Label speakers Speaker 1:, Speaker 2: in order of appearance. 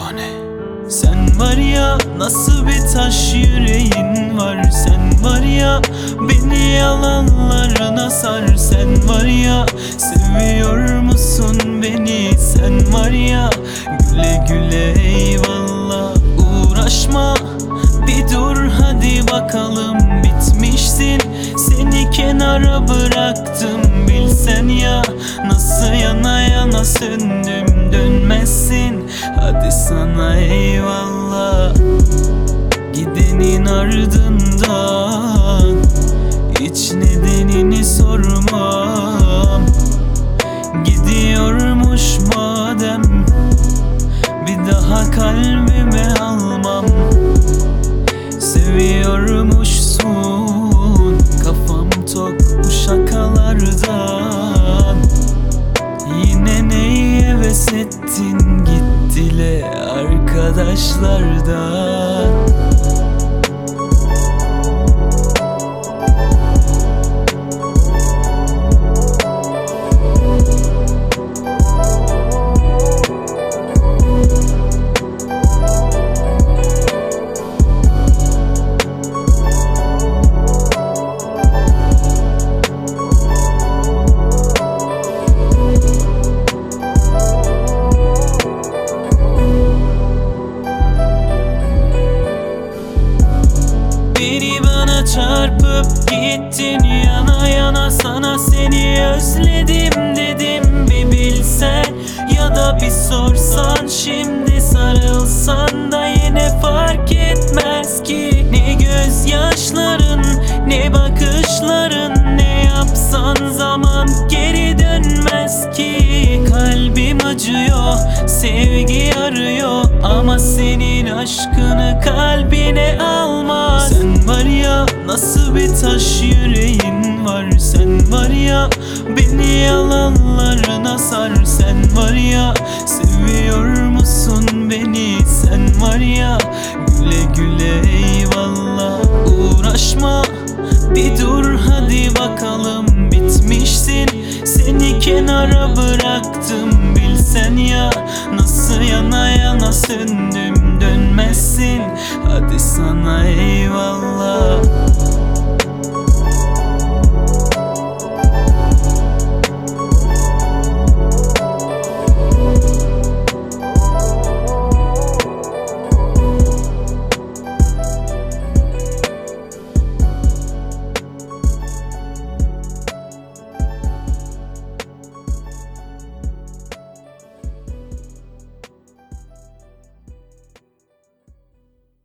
Speaker 1: Efsane. Sen var ya, nasıl bir taş yüreğin var. Sen var ya, beni yalanlarına sar. Sen var ya, seviyor musun beni? Sen var ya, güle güle eyvallah. Uğraşma, bir dur hadi bakalım. Bitmişsin, seni kenara bıraktım. Bilsen ya, nasıl yana yana söndüm. Dönmezsin, hadi sana eyvallah. Gidenin ardından hiç nedenini sormam. Gidiyormuş madem, bir daha kalbime almam. Seviyormuşsun, kafam tok bu şakalardan. Yine neye heves ettin, gittile arkadaşlardan. Beni bana çarpıp gittin, yana yana sana seni özledim dedim. Bir bilsen ya da bir sorsan, şimdi sarılsan da yine fark etmez ki. Ne gözyaşların, ne bakışların, ne yapsan zaman geri dönmez ki. Kalbim acıyor, sevgi arıyor ama senin aşkını kalbine almaz. Sen var ya, nasıl bir taş yüreğin var. Sen var ya, beni yalanlarına sar. Sen var ya, seviyor musun beni? Sen var ya, güle güle eyvallah. Uğraşma, bir dur hadi bakalım. Bitmişsin, seni kenara bıraktım. Bilsen ya, nasıl yana yana söndüm. Dönmezsin, hadi sana eyvallah.